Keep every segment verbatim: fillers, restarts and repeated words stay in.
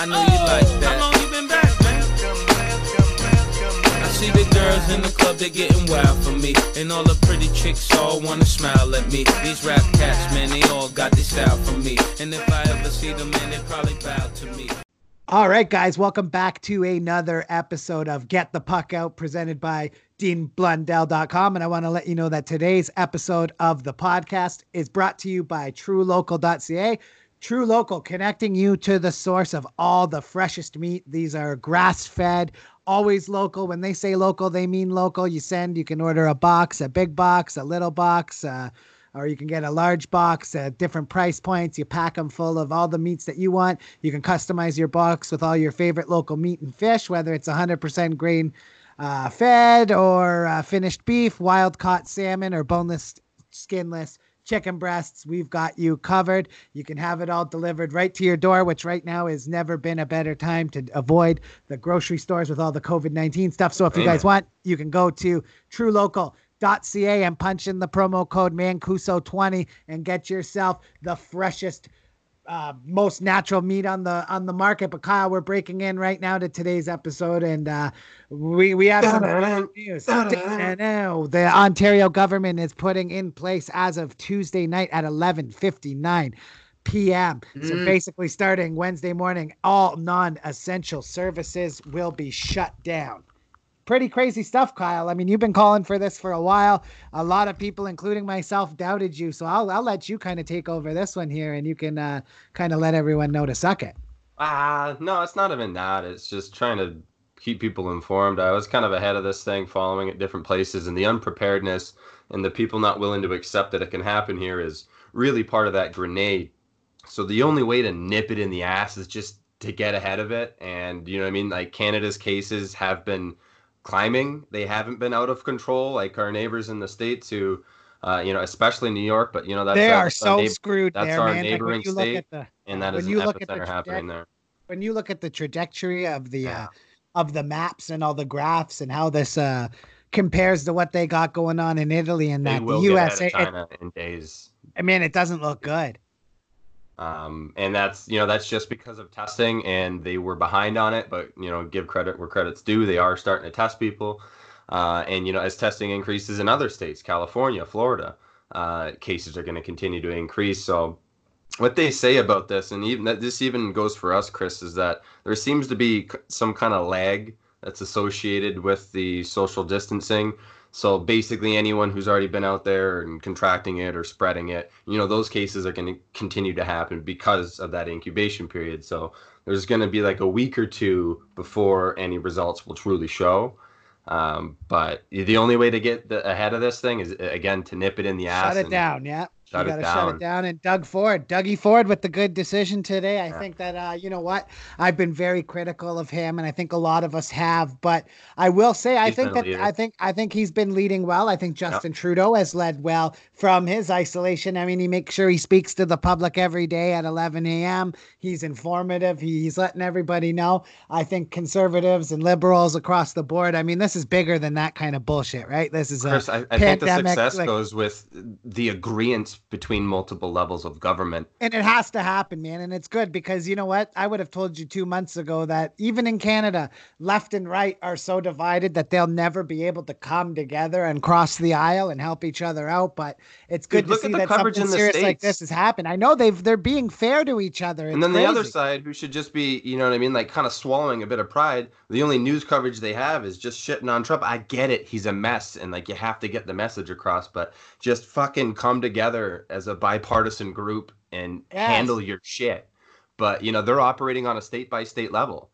I know you like that. How long you been back, man? I see the girls in the club, they getting wild for me. And all the pretty chicks all wanna smile at me. These rap cats, man, they all got this style for me. And if I ever see them, man, they probably bow to me. All right, guys, welcome back to another episode of Get the Puck Out, presented by Dean Blundell dot com. And I want to let you know that today's episode of the podcast is brought to you by True Local dot C A. True Local, connecting you to the source of all the freshest meat. These are grass-fed, always local. When they say local, they mean local. You send, you can order a box, a big box, a little box, uh, or you can get a large box at different price points. You pack them full of all the meats that you want. You can customize your box with all your favorite local meat and fish, whether it's one hundred percent grain uh, fed or uh, finished beef, wild caught salmon, or boneless, skinless chicken breasts. We've got you covered. You can have it all delivered right to your door, which right now has never been a better time to avoid the grocery stores with all the COVID nineteen stuff. So if you guys want, you can go to True Local dot C A and punch in the promo code Mancuso twenty and get yourself the freshest, uh, most natural meat on the on the market. But Kyle, we're breaking in right now to today's episode, and uh, we we have some news. The Ontario government is putting in place as of Tuesday night at eleven fifty-nine p.m. Mm. So basically, starting Wednesday morning, all non-essential services will be shut down. Pretty crazy stuff, Kyle. I mean, you've been calling for this for a while. A lot of people, including myself, doubted you. So I'll I'll let you kind of take over this one here, and you can uh, kind of let everyone know to suck it. Ah, uh, no, it's not even that. It's just trying to keep people informed. I was kind of ahead of this thing, following at different places, and the unpreparedness and the people not willing to accept that it can happen here is really part of that grenade. So the only way to nip it in the ass is just to get ahead of it. And, you know what I mean? Like, Canada's cases have been climbing. They haven't been out of control like our neighbors in the States who, uh, you know, especially New York, but, you know, that's they our, are so neighbor, screwed that's there, our man. neighboring like state, the, and that is an epicenter happening there. When you look at the trajectory of the, yeah. uh, of the maps and all the graphs and how this uh, compares to what they got going on in Italy and they that, will the U S A, get ahead of China it, in days. I mean, it doesn't look good. Um, and that's, you know, that's just because of testing, and they were behind on it, but, you know, give credit where credit's due. They are starting to test people. Uh, and, you know, as testing increases in other states, California, Florida, uh, cases are going to continue to increase. So what they say about this, and even that this even goes for us, Chris, is that there seems to be some kind of lag that's associated with the social distancing. So basically anyone who's already been out there and contracting it or spreading it, you know, those cases are going to continue to happen because of that incubation period. So there's going to be like a week or two before any results will truly show. Um, but the only way to get the, ahead of this thing is, again, to nip it in the ass. Shut it down, yeah. Shut you got to shut it down. And Doug Ford, Dougie Ford with the good decision today. I yeah. think that, uh, you know what, I've been very critical of him, and I think a lot of us have, but I will say, I he's think that, I think, I think he's been leading well. I think Justin yep. Trudeau has led well from his isolation. I mean, he makes sure he speaks to the public every day at eleven a.m. He's informative. He's letting everybody know. I think conservatives and liberals across the board, I mean, this is bigger than that kind of bullshit, right? This is Chris, a I, I pandemic, think the success like, goes with the agreement between multiple levels of government. And it has to happen, man. And it's good because, you know what? I would have told you two months ago that even in Canada, left and right are so divided that they'll never be able to come together and cross the aisle and help each other out. But it's good Dude, to see that something serious like this has happened. I know they've, they're being fair to each other. It's and then crazy. The other side, who should just be, you know what I mean, like kind of swallowing a bit of pride, the only news coverage they have is just shitting on Trump. I get it. He's a mess. And like, you have to get the message across, but just fucking come together as a bipartisan group and yes. handle your shit. But, you know, they're operating on a state by state level.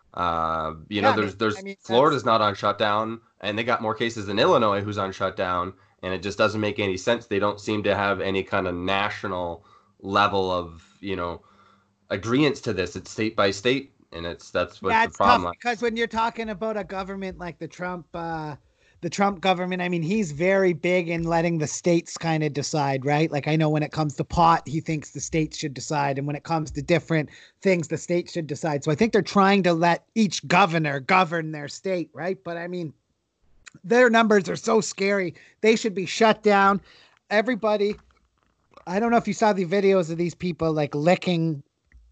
Uh, you know, yeah, there's, there's, I mean, Florida's not on shutdown, and they got more cases than Illinois, who's on shutdown. And it just doesn't make any sense. They don't seem to have any kind of national level of, you know, agreements to this. It's state by state. And it's, that's what's yeah, the it's problem. Tough because when you're talking about a government like the Trump, uh, the Trump government, I mean, he's very big in letting the states kind of decide, right? Like, I know when it comes to pot, he thinks the states should decide. And when it comes to different things, the states should decide. So I think they're trying to let each governor govern their state, right? But I mean, their numbers are so scary. They should be shut down. Everybody, I don't know if you saw the videos of these people like licking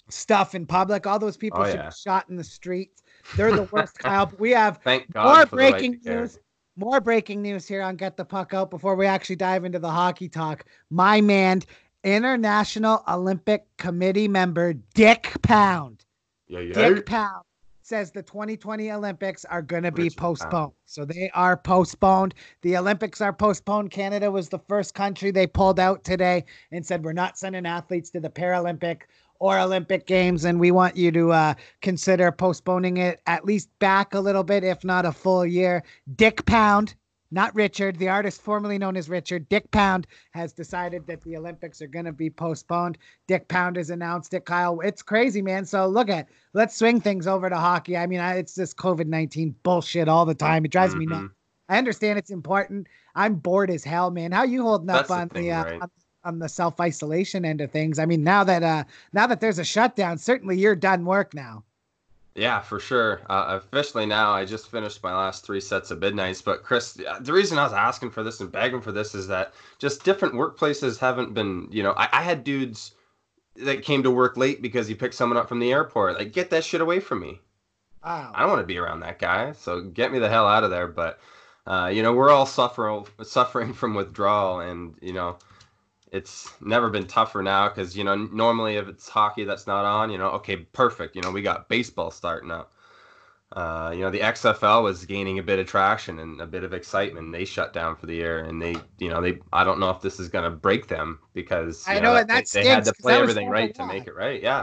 stuff in public. All those people Oh, should yeah. be shot in the streets. They're the worst, Kyle. We have Thank God more for the right breaking to care. news. More breaking news here on Get the Puck Out before we actually dive into the hockey talk. My man, International Olympic Committee member Dick Pound. Yeah, yeah. Dick Pound says the twenty twenty Olympics are going to be Richard postponed. Pound. So they are postponed. The Olympics are postponed. Canada was the first country they pulled out today and said, we're not sending athletes to the Paralympic or Olympic Games, and we want you to uh, consider postponing it at least back a little bit, if not a full year. Dick Pound, not Richard, the artist formerly known as Richard, Dick Pound has decided that the Olympics are going to be postponed. Dick Pound has announced it, Kyle. It's crazy, man. So look at, let's swing things over to hockey. I mean, I, it's this COVID nineteen bullshit all the time. It drives Mm-hmm. me nuts. I understand it's important. I'm bored as hell, man. How you holding up That's the on thing, the, uh, right? on, on the self-isolation end of things? I mean, now that, uh, now that there's a shutdown, certainly you're done work now. Yeah, for sure. Uh, officially now, I just finished my last three sets of midnights. But Chris, the reason I was asking for this and begging for this is that just different workplaces haven't been, you know, I, I had dudes that came to work late because he picked someone up from the airport. Like, get that shit away from me. Wow. I don't want to be around that guy. So get me the hell out of there. But, uh, you know, we're all suffering, suffering from withdrawal. And, you know, it's never been tougher now because, you know, normally if it's hockey that's not on, you know, okay, perfect. You know, we got baseball starting up. Uh, you know, the X F L was gaining a bit of traction and a bit of excitement. They shut down for the year and they, you know, they, I don't know if this is going to break them because you I know, know, and that they, they had to stinks, 'cause play that was everything fun to right to watch. make it right. Yeah.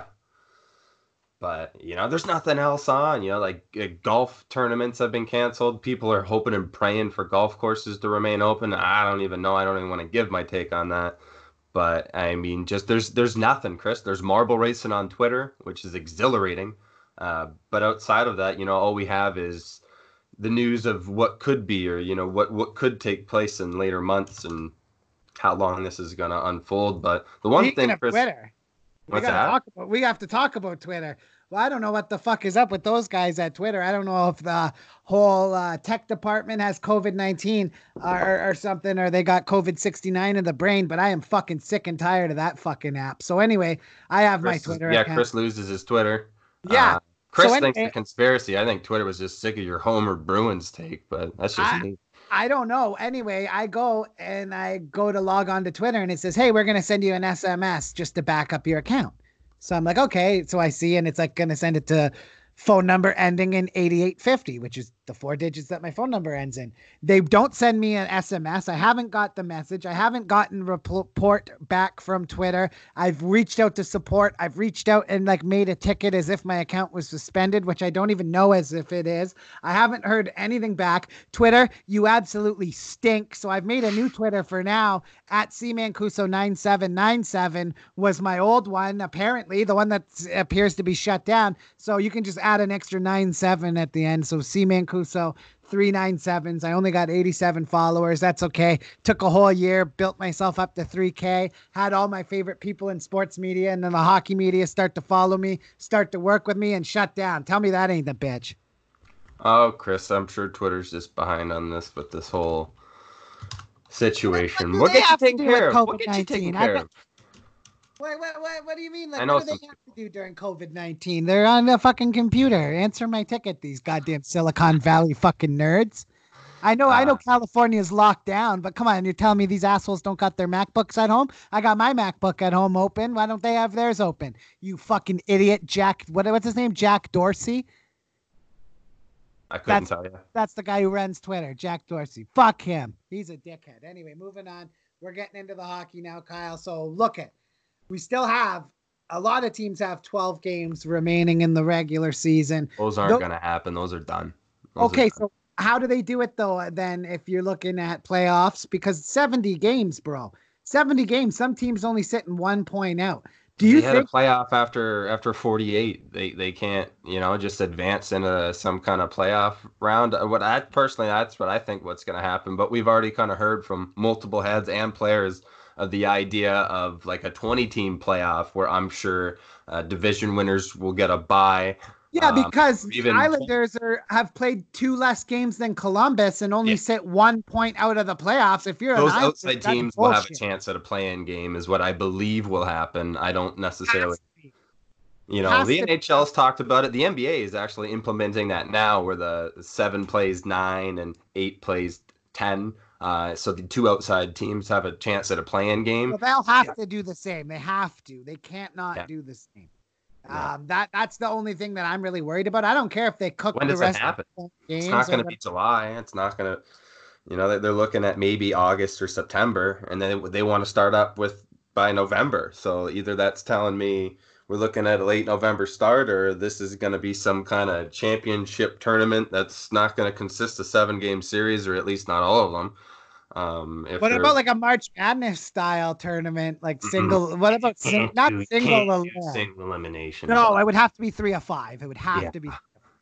But, you know, there's nothing else on, you know, like uh, golf tournaments have been canceled. People are hoping and praying for golf courses to remain open. I don't even know. I don't even want to give my take on that. But I mean, just there's there's nothing, Chris. There's marble racing on Twitter, which is exhilarating. Uh, but outside of that, you know, all we have is the news of what could be, or you know, what what could take place in later months, and how long this is going to unfold. But the one Speaking thing, of Chris, Twitter, we what's gotta that? talk about. We have to talk about Twitter. Well, I don't know what the fuck is up with those guys at Twitter. I don't know if the whole uh, tech department has COVID nineteen or, or something, or they got COVID sixty-nine in the brain. But I am fucking sick and tired of that fucking app. So anyway, I have my Chris is- Twitter yeah, account. Chris loses his Twitter. Yeah. Uh, Chris So thinks anyway- the conspiracy. I think Twitter was just sick of your Homer Bruins take, but that's just I- me. I don't know. Anyway, I go and I go to log on to Twitter and it says, hey, we're going to send you an S M S just to back up your account. So I'm like, okay. So I see, and it's like going to send it to phone number ending in eighty-eight fifty, which is the four digits that my phone number ends in. They don't send me an S M S. I haven't got the message. I haven't gotten report back from Twitter. I've reached out to support. I've reached out and like made a ticket as if my account was suspended, which I don't even know as if it is. I haven't heard anything back. Twitter, you absolutely stink. So I've made a new Twitter for now. At C Mancuso nine seven nine seven was my old one, apparently, the one that appears to be shut down. So you can just add an extra nine seven at the end. So C Mancuso three nine sevens. I only got eighty-seven followers. That's okay. Took a whole year, built myself up to three K, had all my favorite people in sports media and then the hockey media start to follow me, start to work with me, and shut down. Tell me that ain't the bitch. Oh, Chris, I'm sure Twitter's just behind on this with this whole situation. do What they get you have to taken do with care of? What get you COVID taken nineteen? I care bet- of? Wait, what, what, what do you mean? Like, I know what do they some- have to do during COVID nineteen? They're on the fucking computer. Answer my ticket, these goddamn Silicon Valley fucking nerds. I know, I know Uh, California's locked down, but come on, you're telling me these assholes don't got their MacBooks at home? I got my MacBook at home open. Why don't they have theirs open? You fucking idiot, Jack. What, what's his name? Jack Dorsey? I couldn't That's- tell you. That's the guy who runs Twitter, Jack Dorsey. Fuck him. He's a dickhead. Anyway, moving on. We're getting into the hockey now, Kyle. So look at, we still have, a lot of teams have twelve games remaining in the regular season. Those aren't Tho- going to happen. Those are done. Those are Okay, done. so how do they do it though then if you're looking at playoffs? Because seventy games, bro. seventy games. Some teams only sitting one point out. Do you they had think a playoff after after forty-eight. They they can't, you know, just advance into some kind of playoff round. What I personally, that's what I think what's going to happen. But we've already kind of heard from multiple heads and players of the idea of like a twenty team playoff where I'm sure uh, division winners will get a bye. Yeah, Um, because even- Islanders are, have played two less games than Columbus and only Yeah. sit one point out of the playoffs. If you're Those an Islander, outside that's teams will have a bullshit. chance at a play-in game, is what I believe will happen. I don't necessarily. Has to be. You know, Has the to- N H L's talked about it. The N B A is actually implementing that now, where the seven plays nine and eight plays ten. Uh, so the two outside teams have a chance at a play-in game. Well, they'll have to do the same. They have to. They can't not Yeah. do the same. Yeah. Um, that that's the only thing that I'm really worried about. I don't care if they cook When the does rest it happen? of the games. It's not going to or be July. It's not going to, you know, they- they're looking at maybe August or September, and then they want to start up with by November. So either that's telling me we're looking at a late November start, or this is going to be some kind of championship tournament that's not going to consist of seven game series, or at least not all of them. Um, if What they're- about like a March Madness style tournament, like Mm-mm. single? What about sing, Can't not do- single? can't alone. do single elimination. No, it would have to be three of five. It would have Yeah. to be.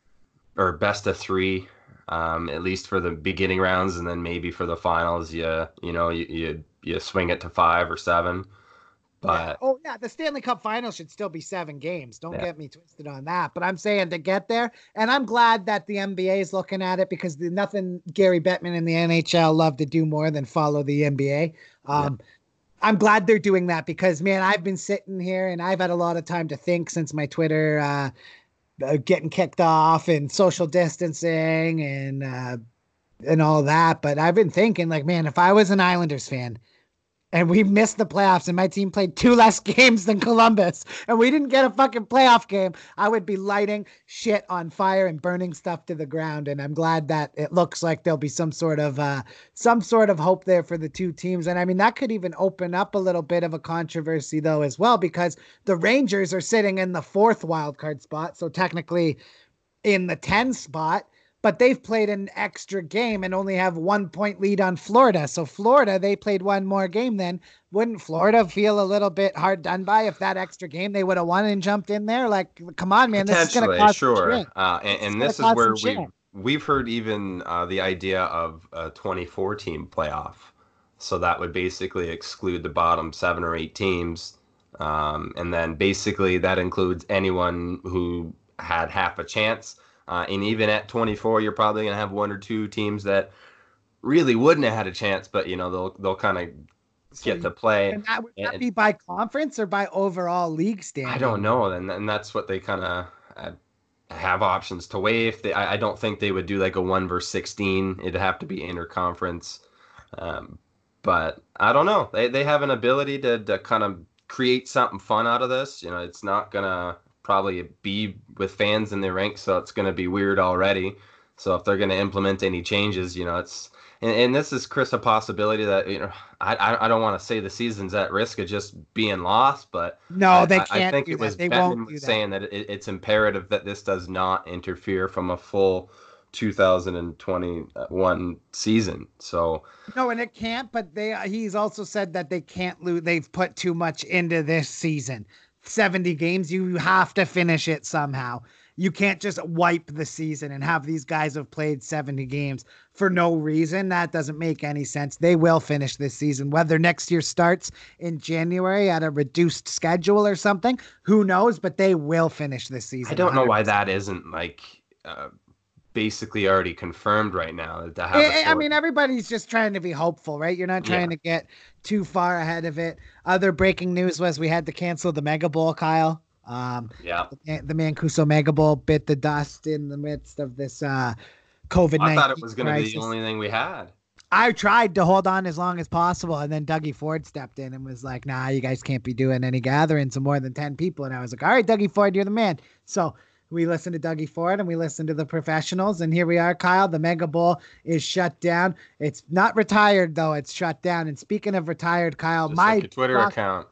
Or best of three, um, at least for the beginning rounds, and then maybe for the finals, you you know you you, you swing it to five or seven. But Yeah. Oh yeah, the Stanley Cup final should still be seven games. Don't Yeah. get me twisted on that. But I'm saying to get there, and I'm glad that the N B A is looking at it because the, nothing Gary Bettman and the N H L love to do more than follow the N B A. Um, I'm glad they're doing that because man, I've been sitting here and I've had a lot of time to think since my Twitter uh, uh, getting kicked off and social distancing and uh, and all that. But I've been thinking like, man, if I was an Islanders fan and we missed the playoffs and my team played two less games than Columbus and we didn't get a fucking playoff game, I would be lighting shit on fire and burning stuff to the ground. And I'm glad that it looks like there'll be some sort of uh, some sort of hope there for the two teams. And I mean, that could even open up a little bit of a controversy though, as well, because the Rangers are sitting in the fourth wildcard spot. So technically in the ten spot, but they've played an extra game and only have one point lead on Florida. So Florida, they played one more game then. Wouldn't Florida feel a little bit hard done by if that extra game they would have won and jumped in there? Like, come on, man, this is going to cost sure. some shit. Uh, and and It's this gonna is where cost some we shit. we've heard even uh, the idea of a twenty-four team playoff. So that would basically exclude the bottom seven or eight teams. Um, and then basically that includes anyone who had half a chance. Uh, and even at twenty-four, you're probably going to have one or two teams that really wouldn't have had a chance, but you know they'll they'll kind of So get you- to play. And that would that and- be by conference or by overall league standing? I don't know, and and that's what they kind of uh, have options to waive. They, I, I don't think they would do like a one versus sixteen. It'd have to be interconference. Um, but I don't know. They they have an ability to to kind of create something fun out of this. You know, it's not gonna probably be with fans in the ranks, so it's gonna be weird already. So if they're gonna implement any changes, you know, it's and, and this is, Chris, a possibility that, you know, I I, I don't want to say the season's at risk of just being lost, but No, they I, can't I think do it was that. They Bettman won't do was that. saying that it, it's imperative that this does not interfere from a full two thousand twenty-one season. So No, and it can't, but they he's also said that they can't lose. They've put too much into this season. seventy games, you have to finish it somehow. You can't just wipe the season and have these guys have played seventy games for no reason. That doesn't make any sense. They will finish this season. Whether next year starts in January at a reduced schedule or something, who knows, but they will finish this season. I don't know why one hundred percent. that isn't like uh, basically already confirmed right now. To have a I, I short- mean, everybody's just trying to be hopeful, right? You're not trying Yeah. to get too far ahead of it. Other breaking news was we had to cancel the Mega Bowl, Kyle. Um, yeah. the Mancuso Mega Bowl bit the dust in the midst of this uh, COVID nineteen I thought it was going to be crisis. the only thing we had. I tried to hold on as long as possible, and then Dougie Ford stepped in and was like, nah, you guys can't be doing any gatherings of more than ten people. And I was like, all right, Dougie Ford, you're the man. So we listened to Dougie Ford and we listened to the professionals, and here we are, Kyle. The Mega Bowl is shut down. It's not retired, though. It's shut down. And speaking of retired, Kyle, Just my like your Twitter fuck- account.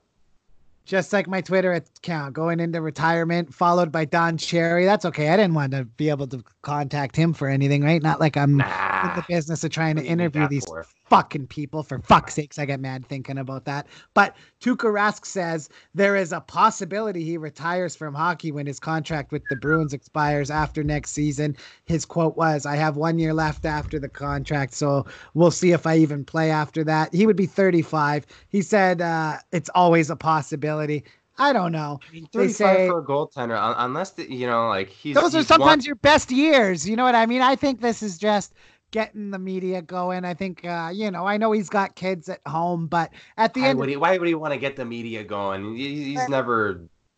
just like my Twitter account, going into retirement, followed by Don Cherry. That's okay. I didn't want to be able to contact him for anything, right? Not like I'm in Nah. the business of trying to What do you need interview that these for? fucking people. For fuck's sakes, I get mad thinking about that. But Tuukka Rask says there is a possibility he retires from hockey when his contract with the Bruins expires after next season. His quote was, I have one year left after the contract, so we'll see if I even play after that. He would be thirty-five. He said uh, it's always a possibility. I don't know. I mean, They thirty-five say- for a goaltender, un- unless the, you know, like he's. Those are he's sometimes won- your best years. You know what I mean? I think this is just getting the media going. I think, uh, you know, I know he's got kids at home, but at the Why end, would he? Why would he want to get the media going? He, he's Uh, never.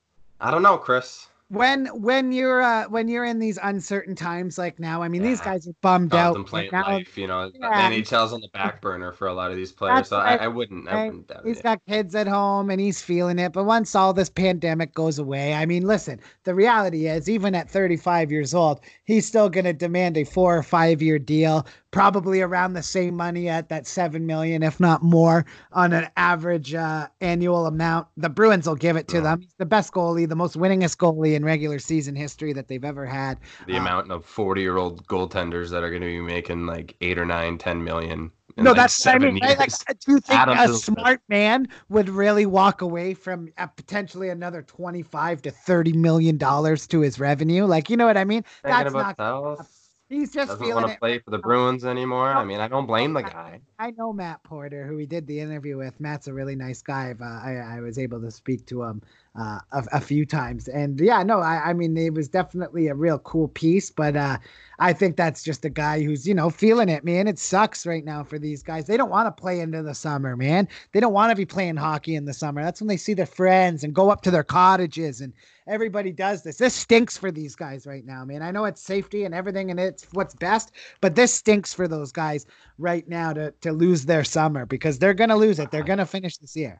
I don't know, Chris. When when you're uh, when you're in these uncertain times like now, I mean, these Yeah. guys are bummed out right Contemplate now. life, you know. The Yeah, N H L's on the back burner for a lot of these players, that's so I, right. I wouldn't, I Right? wouldn't doubt He's it. got kids at home and he's feeling it. But once all this pandemic goes away, I mean, listen, the reality is, even at thirty-five years old, he's still going to demand a four or five year deal, probably around the same money at that seven million, if not more, on an average uh, annual amount. The Bruins will give it to Yeah. them. He's the best goalie, the most winningest goalie in regular season history that they've ever had. The Uh, amount of forty-year-old goaltenders that are going to be making like eight or nine, ten million in No, like that's what I seven mean. Right? Like, years. do you think Add 'em a to the list. smart man would really walk away from uh, potentially another twenty-five to thirty million dollars to his revenue? Like, you know what I mean? Thinking That's about not. himself, He's just doesn't feeling want to it play right for the now. Bruins anymore. No, I mean, I don't blame the I, guy. I know Matt Porter, who we did the interview with. Matt's a really nice guy. Uh, I, I was able to speak to him uh, a, a few times. And yeah, no, I, I mean, it was definitely a real cool piece. But uh, I think that's just a guy who's, you know, feeling it, man. It sucks right now for these guys. They don't want to play into the summer, man. They don't want to be playing hockey in the summer. That's when they see their friends and go up to their cottages, and everybody does this. This stinks for these guys right now, man. I know it's safety and everything and it's what's best, but this stinks for those guys right now to, to lose their summer, because they're going to lose it. They're going to finish this year.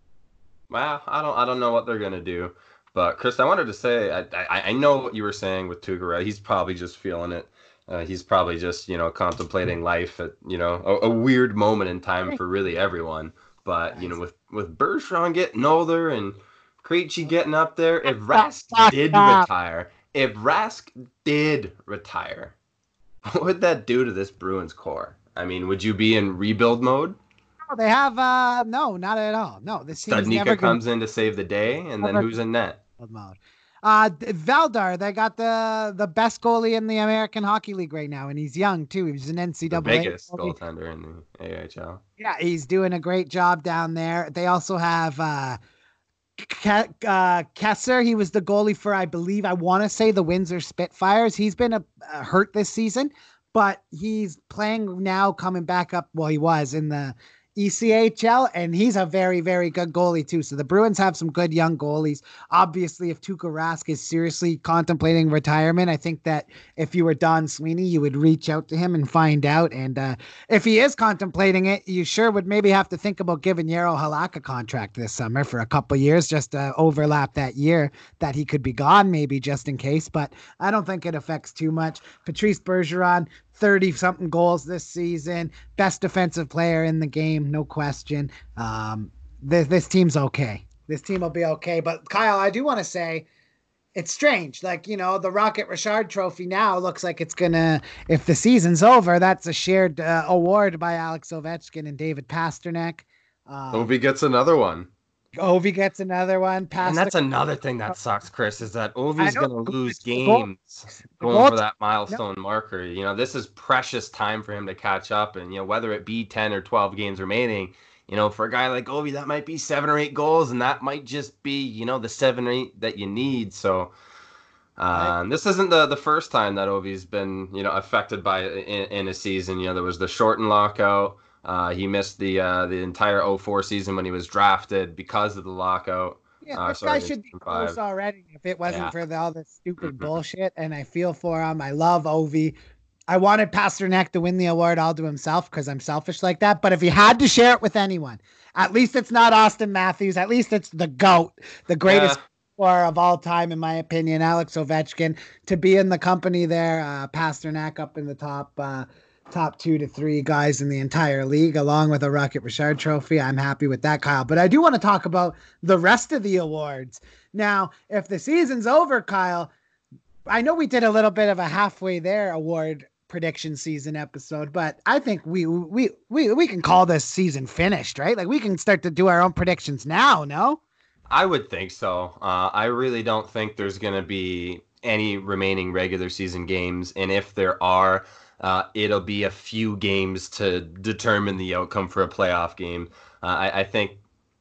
Well, I don't, I don't know what they're gonna do. But Chris, I wanted to say, I, I, I know what you were saying with Tuukka. He's probably just feeling it. Uh, he's probably just, you know, contemplating life at, you know, a, a weird moment in time for really everyone. But you know, with with Bergeron getting older and Krejci getting up there, if Rask did retire, if Rask did retire, what would that do to this Bruins core? I mean, would you be in rebuild mode? No, they have uh no, not at all. No, this team's never Studnicka comes in to save the day, and then Never- who's in net? gonna mode. Uh, Valdar, they got the the best goalie in the American Hockey League right now, and he's young too. He was an N C The double A biggest goalie. goaltender in the A H L. Yeah, he's doing a great job down there. They also have uh, Ke- uh, Kessler. He was the goalie for, I believe, I want to say the Windsor Spitfires. He's been a, a hurt this season, but he's playing now, coming back up. Well, he was in the E C H L, and he's a very, very good goalie too. So the Bruins have some good young goalies. Obviously, if Tuukka Rask is seriously contemplating retirement, I think that if you were Don Sweeney, you would reach out to him and find out. And uh, if he is contemplating it, you sure would maybe have to think about giving Yarrow Halak a contract this summer for a couple of years, just to overlap that year that he could be gone, maybe just in case. But I don't think it affects too much. Patrice Bergeron, thirty something goals this season, best defensive player in the game, no question. Um, this, this team's okay. This team will be okay. But Kyle, I do want to say it's strange. Like, you know, the Rocket Richard trophy now looks like it's going to, if the season's over, that's a shared uh, award by Alex Ovechkin and David Pasternak. Um, Ovi gets another one. Ovi gets another one. And that's Pasternak. another thing that sucks, Chris, is that Ovi's I know. going to lose The goal- games the going goal- for that milestone marker. You know, this is precious time for him to catch up. And, you know, whether it be ten or twelve games remaining, you know, for a guy like Ovi, that might be seven or eight goals. And that might just be, you know, the seven or eight that you need. So um, this isn't the, the first time that Ovi's been, you know, affected by in, in a season. You know, there was the shortened lockout. Uh, he missed the uh, the entire oh four season when he was drafted because of the lockout. Yeah, Uh, this sorry, guy should be season five. close already if it wasn't Yeah. for the, all this stupid bullshit. And I feel for him. I love Ovi. I wanted Pasternak to win the award all to himself because I'm selfish like that. But if he had to share it with anyone, at least it's not Austin Matthews. At least it's the GOAT, the greatest Yeah. scorer of all time, in my opinion, Alex Ovechkin. To be in the company there, uh, Pasternak up in the top uh, top two to three guys in the entire league, along with a Rocket Richard trophy. I'm happy with that, Kyle. But I do want to talk about the rest of the awards. Now, if the season's over, Kyle, I know we did a little bit of a halfway there award prediction season episode, but I think we we we we can call this season finished, right? Like we can start to do our own predictions now, no? I would think so. Uh, I really don't think there's going to be any remaining regular season games. And if there are, uh, it'll be a few games to determine the outcome for a playoff game. Uh, I, I think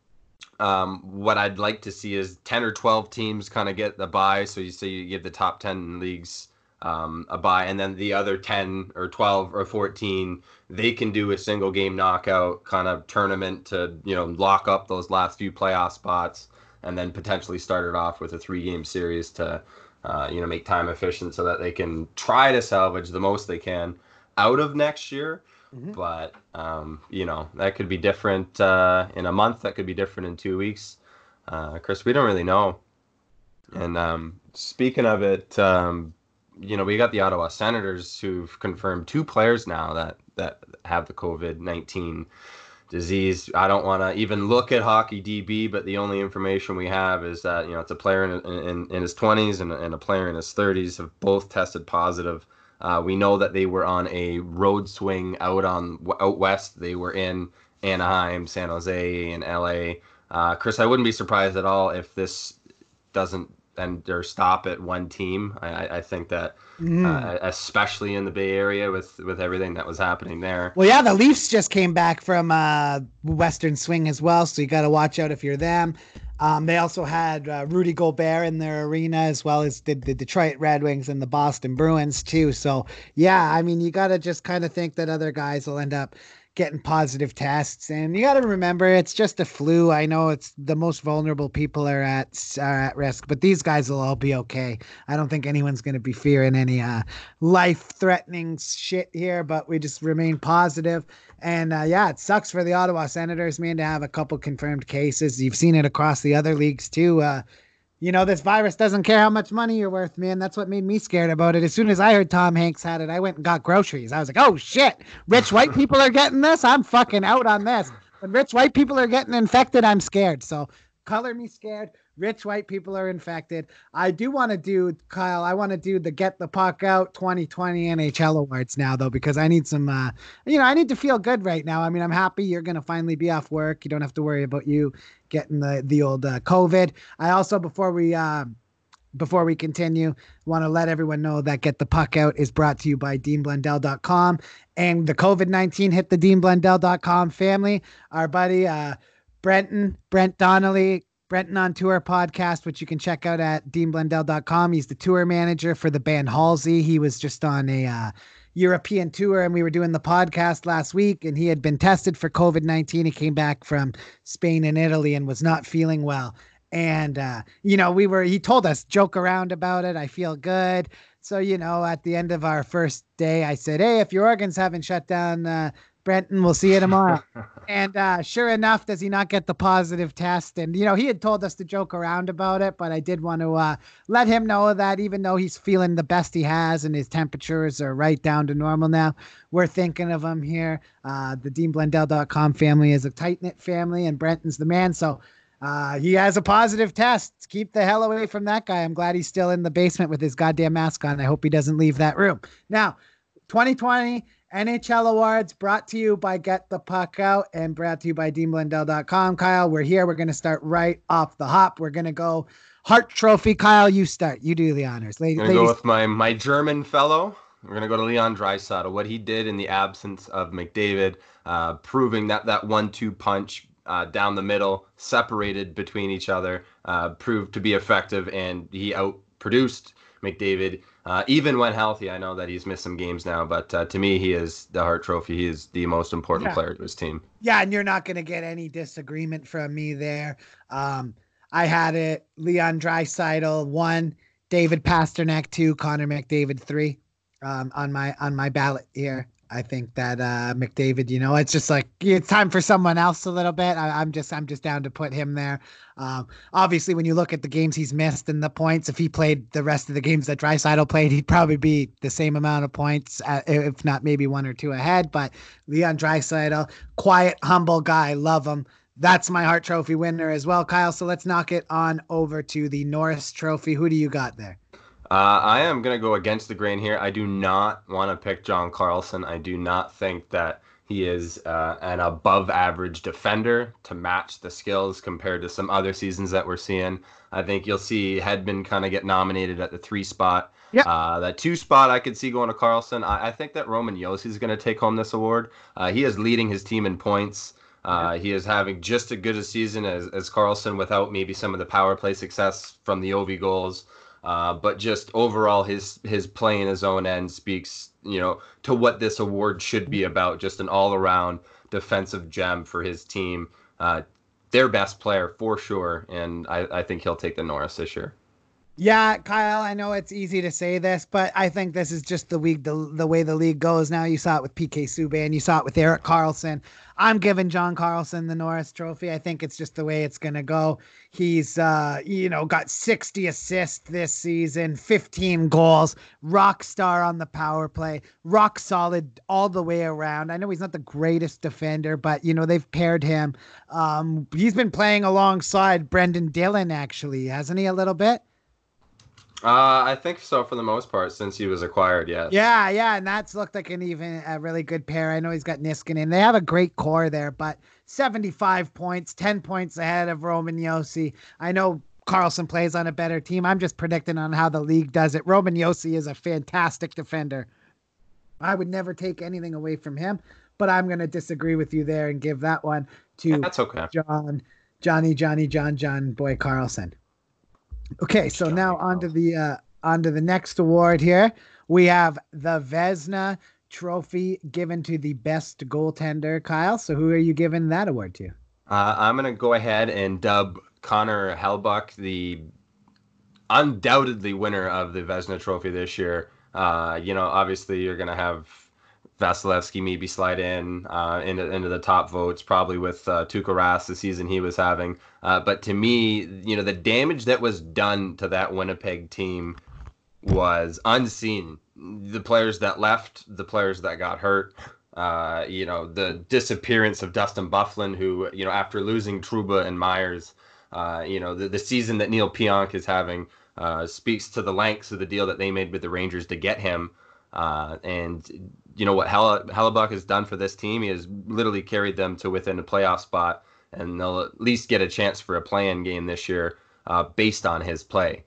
um, what I'd like to see is ten or twelve teams kind of get the bye. So you say you give the top ten leagues um, a bye, and then the other ten or twelve or fourteen, they can do a single game knockout kind of tournament to, you know, lock up those last few playoff spots. and then potentially start it off with a three-game series to, uh, you know, make time efficient so that they can try to salvage the most they can out of next year. Mm-hmm. But, um, you know, that could be different uh, in a month. That could be different in two weeks. Uh, Chris, we don't really know. And um, speaking of it, um, you know, we got the Ottawa Senators who've confirmed two players now that, that have the COVID nineteen disease. I don't want to even look at Hockey D B, but the only information we have is that, you know, it's a player in, in, in his twenties and, and a player in his thirties have both tested positive. Uh, we know that they were on a road swing out on out west. They were in Anaheim, San Jose, and L A. Uh, Chris, I wouldn't be surprised at all if this doesn't end or stop at one team. I, I think that, mm. uh, especially in the Bay Area with, with everything that was happening there. Well, yeah, the Leafs just came back from uh, Western Swing as well, so you got to watch out if you're them. Um, they also had uh, Rudy Gobert in their arena, as well as the, the Detroit Red Wings and the Boston Bruins too. So, yeah, I mean, you got to just kind of think that other guys will end up getting positive tests, and you got to remember it's just a flu. I know it's the most vulnerable people are at are at risk, but these guys will all be okay. I don't think anyone's going to be fearing any uh, life-threatening shit here, but we just remain positive. And uh, yeah, it sucks for the Ottawa Senators, man, to have a couple confirmed cases. You've seen it across the other leagues too. Uh, You know, this virus doesn't care how much money you're worth, man. That's what made me scared about it. As soon as I heard Tom Hanks had it, I went and got groceries. I was like, oh, shit, rich white people are getting this? I'm fucking out on this. When rich white people are getting infected, I'm scared. So color me scared. Rich white people are infected. I do want to do, Kyle, I want to do the Get the Puck Out twenty twenty N H L awards now, though, because I need some, uh, you know, I need to feel good right now. I mean, I'm happy you're going to finally be off work. You don't have to worry about you getting the, the old uh, COVID. I also, before we, uh, before we continue, want to let everyone know that Get the Puck Out is brought to you by Dean Blundell dot com, and the COVID nineteen hit the Dean Blundell dot com family. Our buddy, uh, Brenton, Brent Donnelly, Brenton on Tour podcast, which you can check out at Dean Blundell dot com. He's the tour manager for the band Halsey. He was just on a uh, European tour, and we were doing the podcast last week, and he had been tested for COVID nineteen. He came back from Spain and Italy and was not feeling well. And, uh, you know, we were, he told us, joke around about it. I feel good. So, you know, at the end of our first day, I said, hey, if your organs haven't shut down, uh, Brenton, we'll see you tomorrow. And uh, sure enough, does he not get the positive test? And, you know, he had told us to joke around about it, but I did want to uh, let him know that even though he's feeling the best he has and his temperatures are right down to normal now, we're thinking of him here. Uh, the Dean Blundell dot com family is a tight-knit family, and Brenton's the man. So uh, he has a positive test. Keep the hell away from that guy. I'm glad he's still in the basement with his goddamn mask on. I hope he doesn't leave that room. Now, twenty twenty N H L Awards brought to you by Get the Puck Out and brought to you by Dean Blundell dot com. Kyle, we're here. We're going to start right off the hop. We're going to go Hart Trophy. Kyle, you start. You do the honors. I'm going to go with my, my German fellow. We're going to go to Leon Draisaitl. What he did in the absence of McDavid, uh, proving that that one two punch uh, down the middle, separated between each other, uh, proved to be effective, and he outproduced McDavid. Uh, even when healthy. I know that he's missed some games now, but uh, to me, he is the Hart Trophy. He is the most important yeah. player to his team. Yeah, and you're not going to get any disagreement from me there. Um, I had it, Leon Draisaitl one, David Pastrnak two, Connor McDavid three um, on my on my ballot here. I think that uh, McDavid, you know, it's just like it's time for someone else a little bit. I, I'm just I'm just down to put him there. Um, obviously, when you look at the games he's missed and the points, if he played the rest of the games that Draisaitl played, he'd probably be the same amount of points, uh, if not maybe one or two ahead. But Leon Draisaitl, quiet, humble guy, love him. That's my Hart Trophy winner as well, Kyle. So let's knock it on over to the Norris Trophy. Who do you got there? Uh, I am going to go against the grain here. I do not want to pick John Carlson. I do not think that he is uh, an above average defender to match the skills compared to some other seasons that we're seeing. I think you'll see Hedman kind of get nominated at the three spot. Yep. Uh, that two spot I could see going to Carlson. I, I think that Roman Josi is going to take home this award. Uh, he is leading his team in points. Uh, he is having just as good a season as, as Carlson without maybe some of the power play success from the Ovi goals. Uh, but just overall, his his play in his own end speaks, you know, to what this award should be about. Just an all-around defensive gem for his team. Uh, their best player for sure, and I, I think he'll take the Norris this year. Yeah, Kyle, I know it's easy to say this, but I think this is just the week, the, the way the league goes now. You saw it with P K Subban, you saw it with Erik Karlsson. I'm giving John Carlson the Norris Trophy. I think it's just the way it's going to go. He's, uh, you know, got sixty assists this season, fifteen goals, rock star on the power play, rock solid all the way around. I know he's not the greatest defender, but, you know, they've paired him. Um, he's been playing alongside Brendan Dillon, actually, hasn't he, a little bit? Uh, I think so for the most part since he was acquired, yes. Yeah, yeah, and that's looked like an even a really good pair. I know he's got Niskanen. They have a great core there, but seventy-five points, ten points ahead of Roman Josi. I know Carlson plays on a better team. I'm just predicting on how the league does it. Roman Josi is a fantastic defender. I would never take anything away from him, but I'm going to disagree with you there and give that one to Yeah, that's okay. John, Johnny, Johnny, John, John Boy Carlson. Okay, so now on to the uh, on to the next award here. We have the Vezina Trophy given to the best goaltender, Kyle. So who are you giving that award to? Uh, I'm going to go ahead and dub Connor Hellebuyck the undoubtedly winner of the Vezina Trophy this year. Uh, you know, obviously you're going to have Vasilevsky maybe slide in uh, into, into the top votes, probably with uh, Tuukka Rask the season he was having. Uh, but to me, you know, the damage that was done to that Winnipeg team was unseen. The players that left, the players that got hurt, uh, you know, the disappearance of Dustin Byfuglien, who, you know, after losing Trouba and Myers, uh, you know, the, the season that Neil Pionk is having uh, speaks to the lengths of the deal that they made with the Rangers to get him. Uh, and you know what Helle, Hellebuyck has done for this team? He has literally carried them to within a playoff spot, and they'll at least get a chance for a play-in game this year uh, based on his play.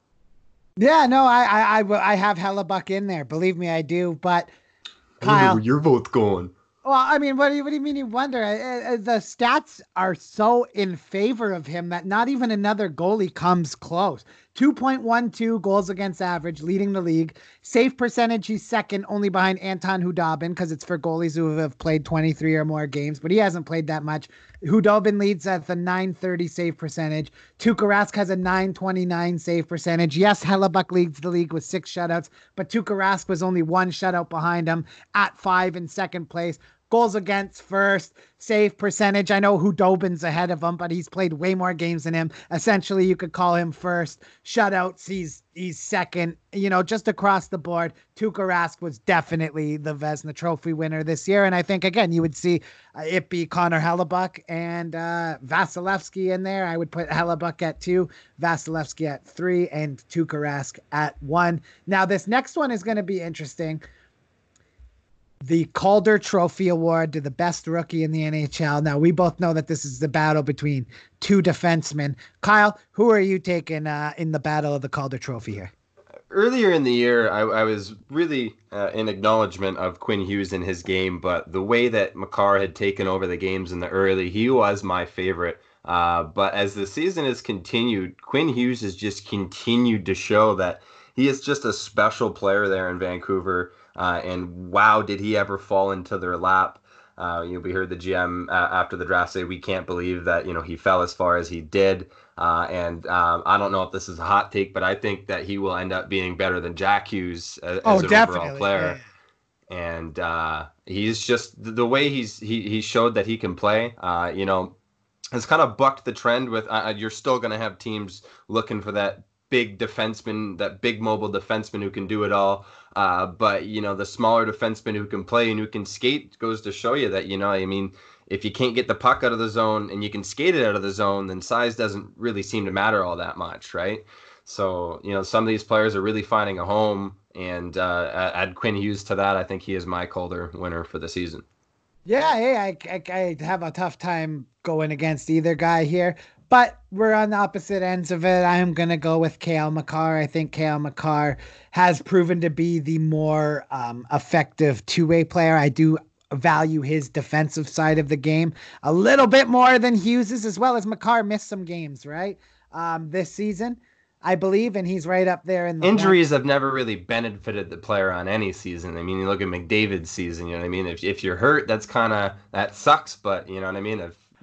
Yeah, no, I, I, I, I have Hellebuyck in there. Believe me, I do. But I wonder Kyle, where your vote's going. Well, I mean, what do you, what do you mean you wonder? Uh, uh, the stats are so in favor of him that not even another goalie comes close. two point one two goals against average, leading the league. Save percentage, he's second, only behind Anton Hudobin, because it's for goalies who have played twenty-three or more games, but he hasn't played that much. Hudobin leads at the nine thirty save percentage. Tuukka Rask has a nine twenty-nine save percentage. Yes, Hellebuyck leads the league with six shutouts, but Tuukka Rask was only one shutout behind him at five in second place. Goals against first, save percentage. I know Hudobin's ahead of him, but he's played way more games than him. Essentially, you could call him first. Shutouts, he's he's second. You know, just across the board, Tuukka Rask was definitely the Vezina Trophy winner this year. And I think, again, you would see uh, it be Connor Hellebuyck and uh, Vasilevsky in there. I would put Hellebuyck at two, Vasilevsky at three, and Tuukka Rask at one. Now, this next one is going to be interesting. The Calder Trophy Award to the best rookie in the N H L. Now, we both know that this is the battle between two defensemen. Kyle, who are you taking uh, in the battle of the Calder Trophy here? Earlier in the year, I, I was really uh, in acknowledgement of Quinn Hughes in his game, but the way that Makar had taken over the games in the early, he was my favorite. Uh, but as the season has continued, Quinn Hughes has just continued to show that he is just a special player there in Vancouver. Uh, and wow, did he ever fall into their lap? Uh, you know, we heard the G M uh, after the draft say we can't believe that, you know, he fell as far as he did. Uh, and um, I don't know if this is a hot take, but I think that he will end up being better than Jack Hughes as, oh, as an definitely. overall player. Yeah. And uh, he's just the way he's he he showed that he can play. Uh, you know, has kind of bucked the trend with uh, you're still going to have teams looking for that big defenseman, that big mobile defenseman who can do it all. Uh, but, you know, the smaller defenseman who can play and who can skate goes to show you that, you know, I mean, if you can't get the puck out of the zone and you can skate it out of the zone, then size doesn't really seem to matter all that much, right? So, you know, some of these players are really finding a home, and uh, add Quinn Hughes to that. I think he is my Calder winner for the season. Yeah, hey, I, I, I have a tough time going against either guy here. But we're on the opposite ends of it. I am going to go with Cale Makar. I think Cale Makar has proven to be the more um, effective two-way player. I do value his defensive side of the game a little bit more than Hughes's, as well as Makar missed some games, right, um, this season, I believe, and he's right up there in the injuries have never really benefited the player on any season. I mean, you look at McDavid's season, you know what I mean? If if you're hurt, that's kind of, that sucks, but you know what I mean? If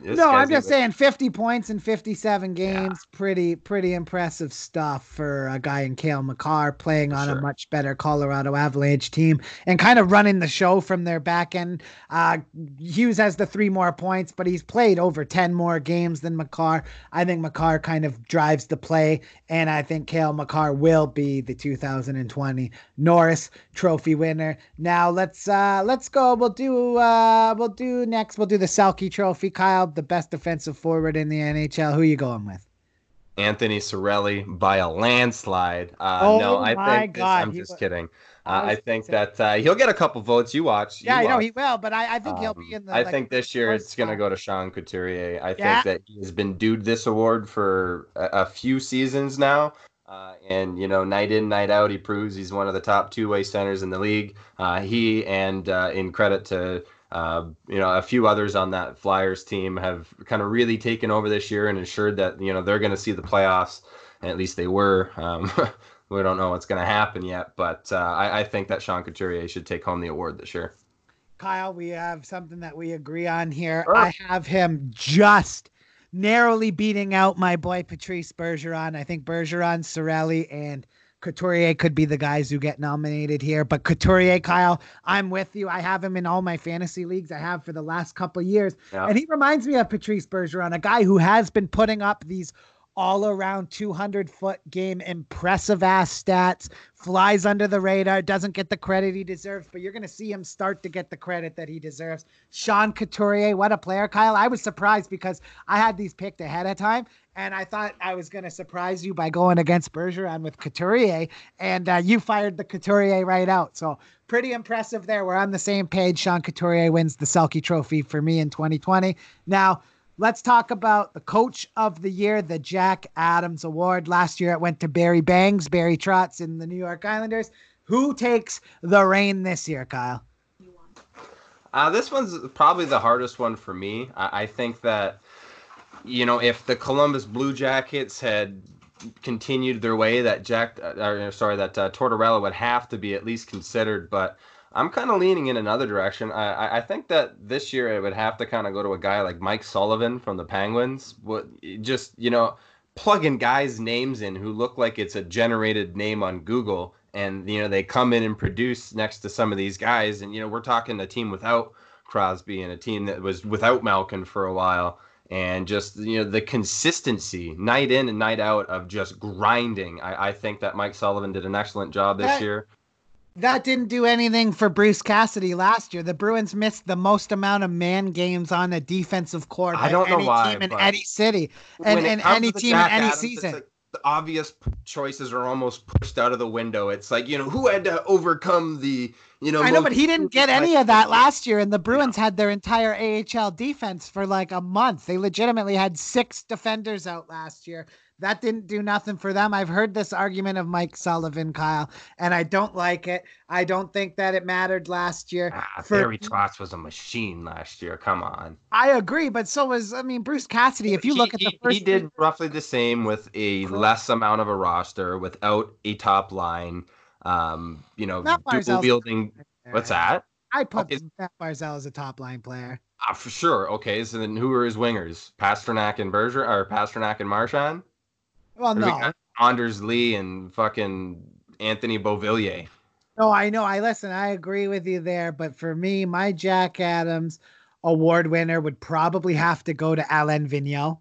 This no, guy's I'm just gonna- saying fifty points in fifty-seven games. Yeah. Pretty, pretty impressive stuff for a guy in Cale Makar playing for on sure. a much better Colorado Avalanche team and kind of running the show from their back end. Uh, Hughes has the three more points, but he's played over ten more games than Makar. I think Makar kind of drives the play, and I think Cale Makar will be the two thousand twenty Norris Trophy winner. Now let's uh, let's go. We'll do uh, we'll do next. We'll do the Selke Trophy. Kyle, the best defensive forward in the N H L. Who are you going with? Anthony Cirelli by a landslide. Uh, oh no, I my think God. This, I'm he just was, kidding. Uh, I think that uh, he'll get a couple votes. You watch. You yeah, I know watch. he will, but I, I think he'll be in the. Um, I like, think this year it's going to go to Sean Couturier. I yeah. think that he has been due this award for a, a few seasons now. Uh, and, you know, night in, night out, he proves he's one of the top two-way centers in the league. Uh, he and uh, in credit to, uh, you know, a few others on that Flyers team have kind of really taken over this year and ensured that, you know, they're going to see the playoffs. And at least they were. Um, we don't know what's going to happen yet. But uh, I, I think that Sean Couturier should take home the award this year. Kyle, we have something that we agree on here. Sure. I have him just narrowly beating out my boy Patrice Bergeron. I think Bergeron, Cirelli, and Couturier could be the guys who get nominated here. But Couturier, Kyle, I'm with you. I have him in all my fantasy leagues I have for the last couple of years. Yeah. And he reminds me of Patrice Bergeron, a guy who has been putting up these all around two hundred foot game, impressive ass stats, flies under the radar, doesn't get the credit he deserves, but you're going to see him start to get the credit that he deserves. Sean Couturier, what a player, Kyle. I was surprised because I had these picked ahead of time and I thought I was going to surprise you by going against Bergeron with Couturier, and uh, you fired the Couturier right out. So pretty impressive there. We're on the same page. Sean Couturier wins the Selke Trophy for me in twenty twenty. Now, let's talk about the Coach of the Year, the Jack Adams Award. Last year it went to Barry Bangs, Barry Trotz in the New York Islanders. Who takes the reign this year, Kyle? Uh, this one's probably the hardest one for me. I, I think that, you know, if the Columbus Blue Jackets had continued their way, that Jack, uh, or, sorry, that uh, Tortorella would have to be at least considered, but I'm kind of leaning in another direction. I, I think that this year it would have to kind of go to a guy like Mike Sullivan from the Penguins. What, just, you know, plugging guys' names in who look like it's a generated name on Google, and, you know, they come in and produce next to some of these guys. And, you know, we're talking a team without Crosby and a team that was without Malkin for a while. And just, you know, the consistency night in and night out of just grinding. I, I think that Mike Sullivan did an excellent job this that, year. That didn't do anything for Bruce Cassidy last year. The Bruins missed the most amount of man games on a defensive court I don't know any why, team in any city and, and any team Jack in any Adams, season. Like the obvious choices are almost pushed out of the window. It's like, you know, who had to overcome the, you know, I know, but he didn't get any of that last year, and the Bruins yeah. had their entire A H L defense for like a month. They legitimately had six defenders out last year. That didn't do nothing for them. I've heard this argument of Mike Sullivan, Kyle, and I don't like it. I don't think that it mattered last year. Ah, for, Barry Trotz was a machine last year. Come on. I agree, but so was, I mean, Bruce Cassidy. If you he, look at the he, first, he did roughly the same with a less amount of a roster, without a top line. Um, you know, dual wielding. What's that? I put okay. Matt Barzal as a top line player. Uh, for sure. Okay, so then who are his wingers? Pasternak and Berger, or Pasternak and Marchand? Well, no. Anders Lee and fucking Anthony Beauvillier. No, I know. I listen. I agree with you there. But for me, my Jack Adams award winner would probably have to go to Alain Vigneault.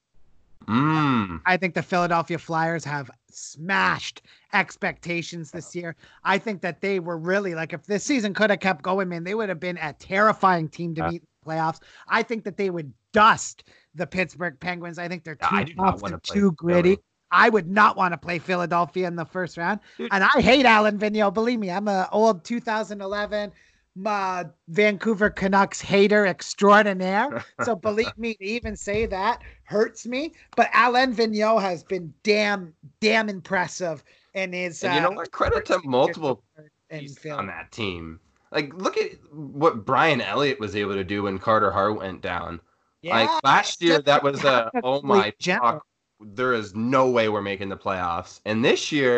Mm. I think the Philadelphia Flyers have smashed expectations this year. I think that they were really, like, if this season could have kept going, man, they would have been a terrifying team to meet in the playoffs. I think that they would dust the Pittsburgh Penguins. I think they're too tough and too gritty. Philly. I would not want to play Philadelphia in the first round. Dude. And I hate Alain Vigneault. Believe me, I'm an old two thousand eleven uh, Vancouver Canucks hater extraordinaire. So believe me, to even say that hurts me. But Alain Vigneault has been damn, damn impressive. And his, and you know what? Credit to multiple pieces on that team. Like, look at what Brian Elliott was able to do when Carter Hart went down. Yeah, like last year, that was a, oh my fuck, there is no way we're making the playoffs. And this year,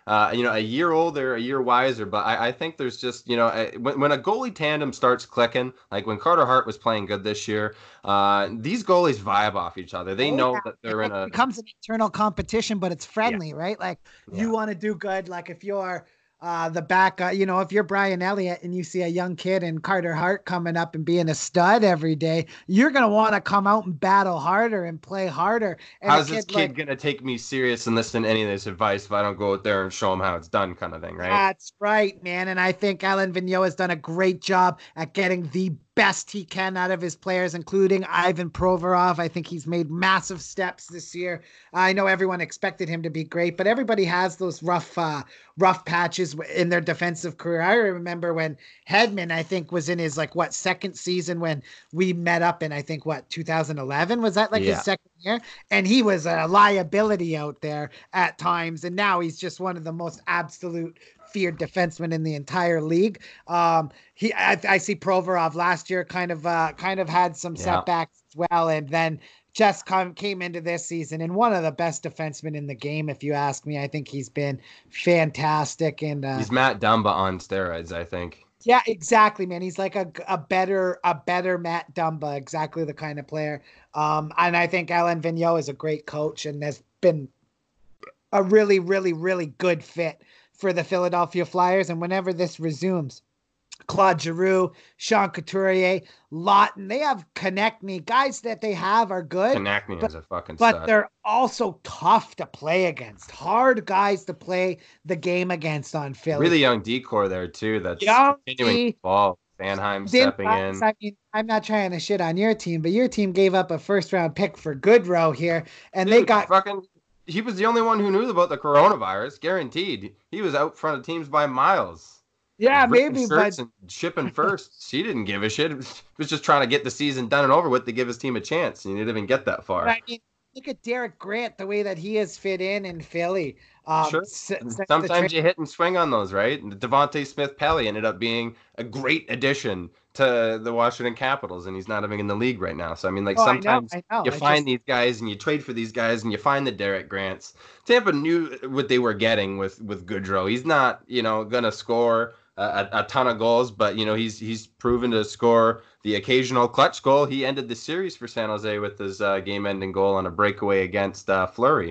uh, you know, a year older, a year wiser. But I, I think there's just, you know, a, when, when a goalie tandem starts clicking, like when Carter Hart was playing good this year, uh, these goalies vibe off each other. They Oh, know yeah. that they're It in a becomes an internal competition, but it's friendly, yeah. right? Like Yeah. you want to do good. Like if you're uh, the back, uh, you know, if you're Brian Elliott and you see a young kid and Carter Hart coming up and being a stud every day, you're going to want to come out and battle harder and play harder. And How's a this kid kid like, gonna take me serious and listen to any of this advice if I don't go out there and show him how it's done, kind of thing, right? That's right, man. And I think Alain Vigneault has done a great job at getting the best he can out of his players, including Ivan Provorov. I think he's made massive steps this year. I know everyone expected him to be great, but everybody has those rough, uh, rough patches in their defensive career. I remember when Hedman, I think, was in his like what second season when we met up in I think what two thousand eleven, was that like Yeah. his second year? And he was a liability out there at times, and now he's just one of the most absolute feared defenseman in the entire league. Um, he, I, I see Provorov last year kind of, uh, kind of had some Yeah. setbacks as well, and then just come, came into this season and one of the best defensemen in the game, if you ask me. I think he's been fantastic, and uh, He's Matt Dumba on steroids, I think. yeah, exactly, man. He's like a, a better a better Matt Dumba, exactly the kind of player. Um, and I think Alain Vigneault is a great coach and has been a really, really, really good fit for the Philadelphia Flyers. And whenever this resumes, Claude Giroux, Sean Couturier, Lawton, they have Konechny. Guys that they have are good. Konechny is a fucking But stud. they're also tough to play against. Hard guys to play the game against on Philly. Really young decor there too. That's Young continuing D. to fall. Sanheim Didn't stepping us. in. I mean, I'm not trying to shit on your team, but your team gave up a first round pick for Goodrow here, and they Dude, got fucking. He was the only one who knew about the coronavirus. Guaranteed. He was out front of teams by miles. yeah, Ripping maybe, shirts but and shipping first. He didn't give a shit. He was just trying to get the season done and over with to give his team a chance. And he didn't even get that far. but I mean, look at Derek Grant, the way that he has fit in in Philly. Um, Sure. s- since the Sometimes trade- you hit and swing on those, right? And Devontae Smith-Pelly ended up being a great addition to the Washington Capitals, and he's not even in the league right now. So I mean, like Oh, I know, sometimes I know. you I find just- these guys and you trade for these guys and you find the Derek Grants. Tampa knew what they were getting with with Goodrow. He's not, you know, gonna score a, a ton of goals, but you know he's he's proven to score the occasional clutch goal. He ended the series for San Jose with his uh, game-ending goal on a breakaway against uh, Fleury.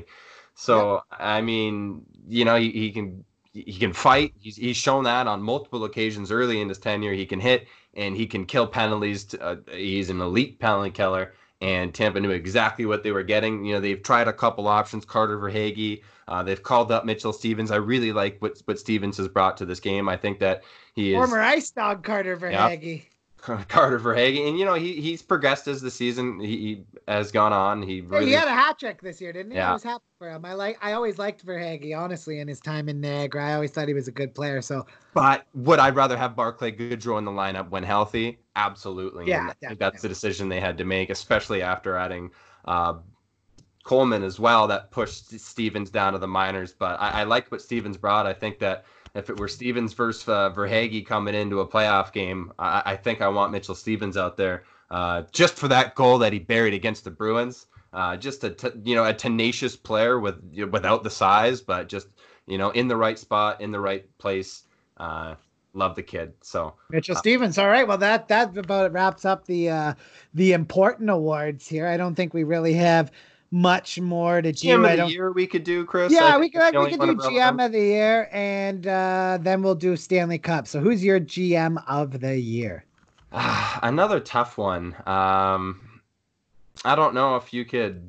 So I mean, you know, he, he can he can fight. He's he's shown that on multiple occasions early in his tenure. He can hit and he can kill penalties. To, uh, he's an elite penalty killer. And Tampa knew exactly what they were getting. You know, they've tried a couple options, Carter Verhaeghe. Uh, they've called up Mitchell Stevens. I really like what what Stevens has brought to this game. I think that he is former Ice Dog Carter Verhaeghe. Carter Verhaeghe, and you know he he's progressed as the season he, he has gone on. He Hey, really he had a hat trick this year, didn't he? Yeah. I was happy for him. I like. I always liked Verhaeghe, honestly, in his time in Niagara. I always thought he was a good player. So But would I rather have Barclay Goodrow in the lineup when healthy? Absolutely. Yeah, And I think definitely. that's the decision they had to make, especially after adding uh, Coleman as well. That pushed Stevens down to the minors. But I, I liked what Stevens brought. I think that if it were Stevens versus uh, Verhaeghe coming into a playoff game, I, I think I want Mitchell Stevens out there uh, just for that goal that he buried against the Bruins. Uh, just a t- you know a tenacious player with without the size, but just you know in the right spot, in the right place. Uh, love the kid. So Mitchell Stevens. All right. Well, that that about wraps up the uh, the important awards here. I don't think we really have much more to do. G M I of the don't. year we could do, Chris. I Yeah, think we that's could the we only could one do of G M relevance. of the year, and uh, then we'll do Stanley Cup. So, who's your G M of the year? Ah, another tough one. Um, I don't know if you could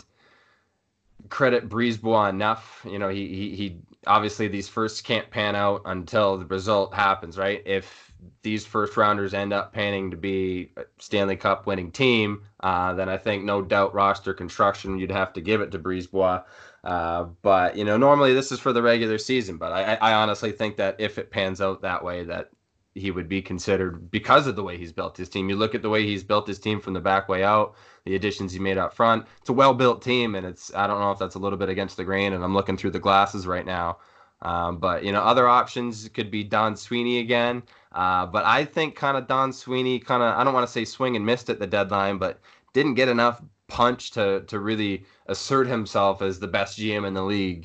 credit Brisebois enough. You know, he, he he obviously these first can't pan out until the result happens, right? If these first rounders end up panning to be a Stanley Cup winning team, uh, then I think no doubt roster construction you'd have to give it to Brisebois. Uh, but you know, normally this is for the regular season. But I, I honestly think that if it pans out that way, that he would be considered because of the way he's built his team. You look at the way he's built his team from the back way out, the additions he made up front. It's a well-built team, and it's I don't know if that's a little bit against the grain, and I'm looking through the glasses right now. Um, but, you know, other options could be Don Sweeney again. Uh, but I think kind of Don Sweeney kind of, I don't want to say swing and missed at the deadline, but didn't get enough punch to to really assert himself as the best G M in the league.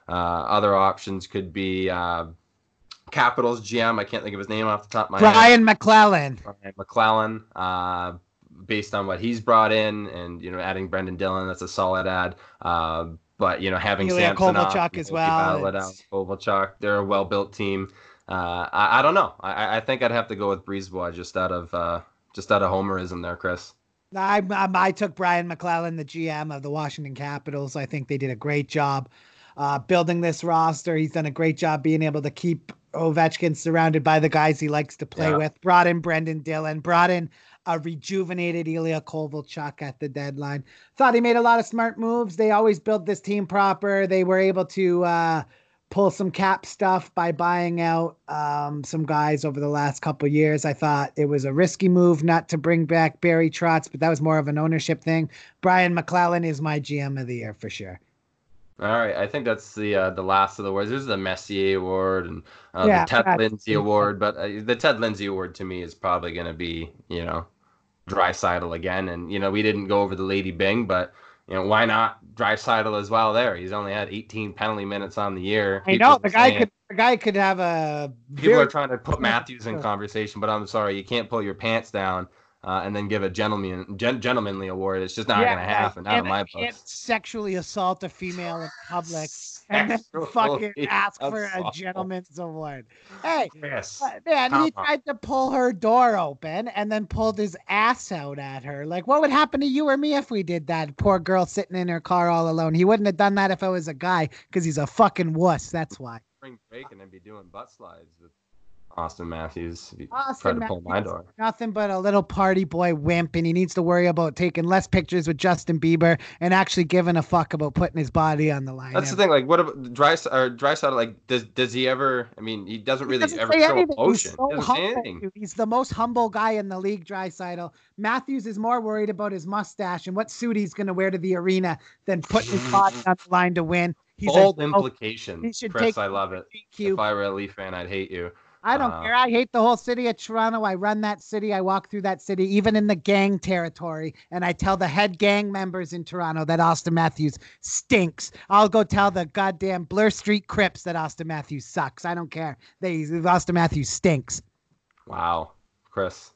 Uh, other options could be uh, Capitals G M. I can't think of his name off the top of my Brian head. McClellan. Brian McClellan. Uh, based on what he's brought in, and you know, adding Brendan Dillon, that's a solid add. Uh, but you know, having Ilya Samsonov, Kovalchuk as well. Kovalchuk, they're a well-built team. Uh, I, I don't know. I, I think I'd have to go with Brisebois just out of uh, just out of homerism there, Chris. I, I I took Brian McClellan, the G M of the Washington Capitals. I think they did a great job uh, building this roster. He's done a great job being able to keep Ovechkin surrounded by the guys he likes to play Yeah. with. Brought in Brendan Dillon. Brought in a rejuvenated Ilya Kovalchuk at the deadline. Thought he made a lot of smart moves. They always built this team proper. They were able to uh, pull some cap stuff by buying out um, some guys over the last couple of years. I thought it was a risky move not to bring back Barry Trotz, but that was more of an ownership thing. Brian McClellan is my G M of the year for sure. All right, I think that's the uh, the last of the awards. There's the Messier Award and uh, Yeah, the Ted that's- Lindsay Award, but uh, the Ted Lindsay Award to me is probably going to be, you know, Draisaitl again. And you know, we didn't go over the Lady Byng, but you know, why not Draisaitl as well? There, he's only had eighteen penalty minutes on the year. I People know are the guy saying- could the guy could have a People very- are trying to put Matthews in conversation, but I'm sorry, you can't pull your pants down uh, and then give a gentleman gen- gentlemanly award. It's just not Yeah, going to happen. Not in and my can't books. sexually assault a female in public and then Sexually fucking ask for a assault. gentleman's award. Hey, Yes. uh, man, he Come on. tried to pull her door open and then pulled his ass out at her. Like, what would happen to you or me if we did that? Poor girl sitting in her car all alone. He wouldn't have done that if I was a guy because he's a fucking wuss. That's why. Spring break and then be doing butt slides with Austin Matthews. If you Austin try to pull my Matthews, door. nothing but a little party boy wimp, and he needs to worry about taking less pictures with Justin Bieber and actually giving a fuck about putting his body on the line. That's the thing. Like, what about Dry or Draisaitl? Like, does does he ever? I mean, he doesn't really doesn't ever say show anything. He's emotion. so he doesn't say humble, anything. dude. He's the most humble guy in the league, Draisaitl. Matthews is more worried about his mustache and what suit he's going to wear to the arena than putting his body on the line to win. He's Bold a, he implication, should Chris. take I love it. Q. If I were a Leaf fan, I'd hate you. I don't uh, care. I hate the whole city of Toronto. I run that city. I walk through that city, even in the gang territory. And I tell the head gang members in Toronto that Austin Matthews stinks. I'll go tell the goddamn Blur Street Crips that Austin Matthews sucks. I don't care. They Austin Matthews stinks. Wow, Chris.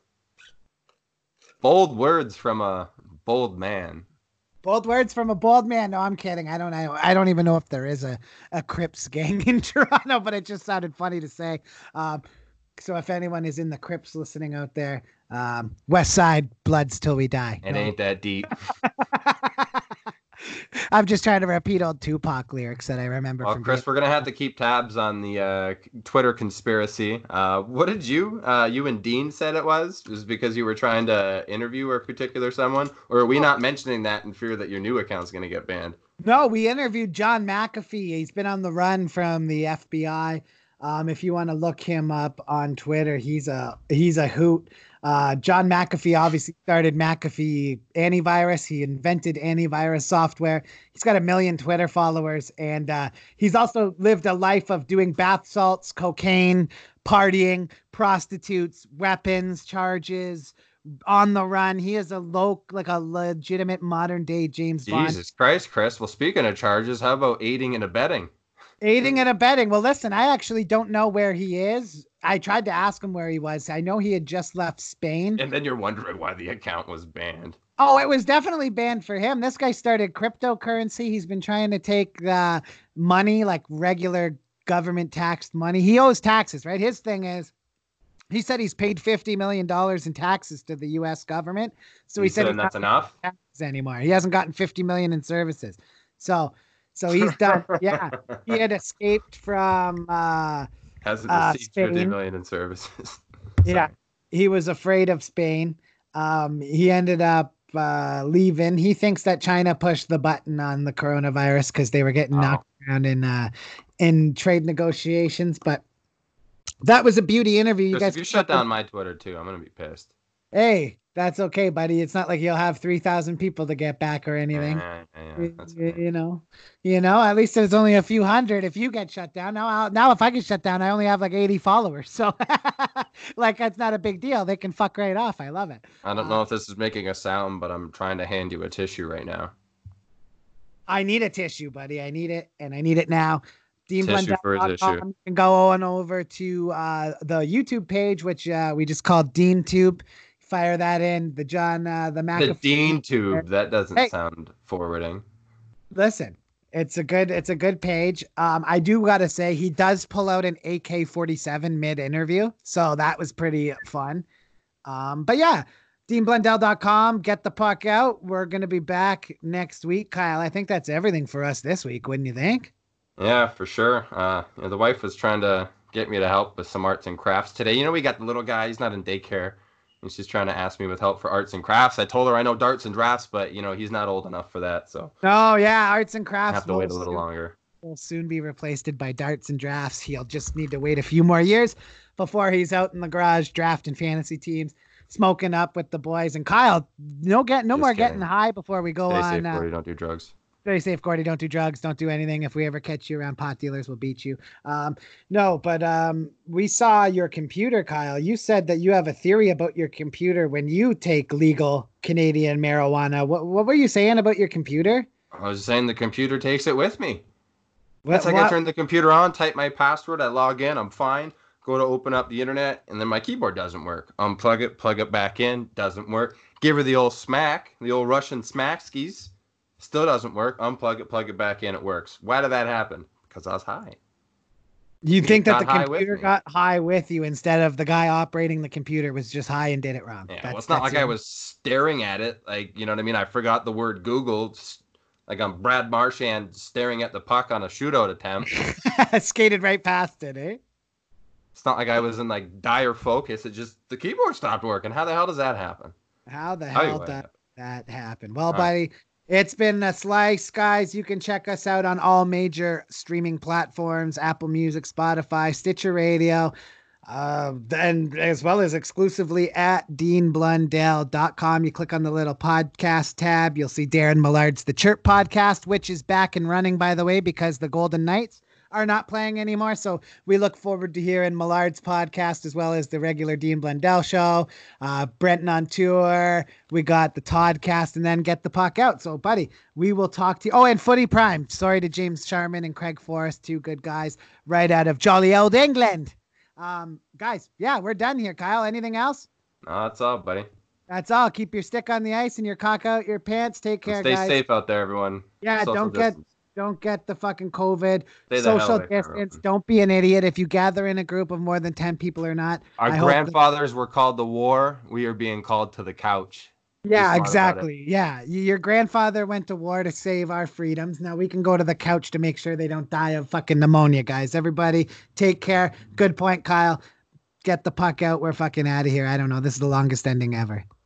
Bold words from a bold man. Bold words from a bold man. No, I'm kidding. I don't know. I don't even know if there is a, a Crips gang in Toronto, but it just sounded funny to say. Um, so if anyone is in the Crips listening out there, um, West Side, Bloods till we die. It No. ain't that deep. I'm just trying to repeat old Tupac lyrics that I remember Well, from Chris, being- we're gonna have to keep tabs on the uh, Twitter conspiracy. Uh, what did you, uh, you and Dean said it was? Was it because you were trying to interview a particular someone, or are we not mentioning that in fear that your new account's gonna get banned? No, we interviewed John McAfee. He's been on the run from the F B I. Um, if you want to look him up on Twitter, he's a he's a hoot. Uh, John McAfee obviously started McAfee Antivirus. He invented antivirus software. He's got a million Twitter followers, and uh, he's also lived a life of doing bath salts, cocaine, partying, prostitutes, weapons charges, on the run. He is a low, like a legitimate modern day James Bond. Jesus Christ, Chris. Well, speaking of charges, how about aiding and abetting? Aiding and abetting. Well, listen, I actually don't know where he is. I tried to ask him where he was. I know he had just left Spain. And then you're wondering why the account was banned. Oh, it was definitely banned for him. This guy started cryptocurrency. He's been trying to take the money, like regular government taxed money. He owes taxes, right? His thing is, he said he's paid fifty million dollars in taxes to the U S government. So he, You said saying he's that's not enough? paying taxes anymore. He hasn't gotten fifty million in services. So, so he's done. Yeah. He had escaped from, uh, Hasn't uh, received fifty Spain. million in services. Yeah, he was afraid of Spain. Um, he ended up uh, leaving. He thinks that China pushed the button on the coronavirus because they were getting Oh. knocked around in uh, in trade negotiations. But that was a beauty interview. You Chris, guys, if you shut down my Twitter too, I'm gonna be pissed. Hey, that's okay, buddy. It's not like you'll have three thousand people to get back or anything. Yeah, yeah, yeah, You, that's you- fine. you know, you know. At least there's only a few hundred. If you get shut down now, I'll, now if I get shut down, I only have like eighty followers. So, like, that's not a big deal. They can fuck right off. I love it. I don't know if this is making a sound, but I'm trying to hand you a tissue right now. I need a tissue, buddy. I need it, and I need it now. Dean Tissue for his Blundell dot com. issue. You can go on over to uh, the YouTube page, which uh, we just called Dean Tube. Fire that in. The John, uh, the The McAfee. Dean Tube. That doesn't Hey. sound forwarding. Listen, it's a good, it's a good page. Um, I do gotta say he does pull out an A K forty-seven mid interview, so that was pretty fun. Um, but yeah, Dean Blundell dot com. Get the puck out. We're gonna be back next week, Kyle. I think that's everything for us this week, wouldn't you think? Yeah, for sure. Uh, you know, the wife was trying to get me to help with some arts and crafts today. You know, we got the little guy. He's not in daycare. And she's trying to ask me with help for arts and crafts. I told her I know darts and drafts, but, you know, he's not old enough for that. So Oh yeah, arts and I crafts have to will wait a little soon- longer. will soon be replaced by darts and drafts. He'll just need to wait a few more years before he's out in the garage drafting fantasy teams, smoking up with the boys. And Kyle, no get no Just more kidding. getting high before we go Stay on. safe, uh, Corey. Don't do drugs. Stay safe, Gordy. Don't do drugs. Don't do anything. If we ever catch you around pot dealers, we'll beat you. Um, no, but um, we saw your computer, Kyle. You said that you have a theory about your computer when you take legal Canadian marijuana. What what were you saying about your computer? I was saying the computer takes it with me. What, It's like what- I turn the computer on, type my password, I log in, I'm fine. Go to open up the internet, and then my keyboard doesn't work. Unplug it, plug it back in, doesn't work. Give her the old smack, the old Russian smack skis. Still doesn't work. Unplug it, plug it back in, it works. Why did that happen? Because I was high. You think that got the high with computer me. got high with you instead of the guy operating the computer was just high and did it wrong? Yeah, That's- well, it's not that's like I it. was staring at it. Like, you know what I mean? I forgot the word Google. s- Like I'm Brad Marchand staring at the puck on a shootout attempt. skated right past it, eh? It's not like I was in like dire focus. It just, the keyboard stopped working. How the hell does that happen? How the Tell you hell what did happened. that happen? Well, All right. buddy, it's been a slice, guys. You can check us out on all major streaming platforms: Apple Music, Spotify, Stitcher Radio, uh, and as well as exclusively at dean blundell dot com. You click on the little podcast tab, you'll see Darren Millard's The Chirp Podcast, which is back and running, by the way, because the Golden Knights are not playing anymore. So we look forward to hearing Millard's podcast as well as the regular Dean Blundell show. Uh, Brenton on tour. We got the Toddcast, and then Get the Puck Out. So, buddy, we will talk to you. Oh, and Footy Prime. Sorry to James Sharman and Craig Forrest, two good guys right out of jolly old England. Um, guys, yeah, we're done here. Kyle, anything else? No, that's all, buddy. That's all. Keep your stick on the ice and your cock out your pants. Take care, And stay guys. safe out there, everyone. Yeah, Social don't get distance. don't get the fucking COVID. Stay the hell Social away from distance. everyone. Don't be an idiot. If you gather in a group of more than ten people or not. Our I hope that- grandfathers were called to war. We are being called to the couch. Yeah, Be smart about exactly. Yeah. Y- Your grandfather went to war to save our freedoms. Now we can go to the couch to make sure they don't die of fucking pneumonia, guys. Everybody take care. Good point, Kyle. Get the puck out. We're fucking out of here. I don't know. This is the longest ending ever.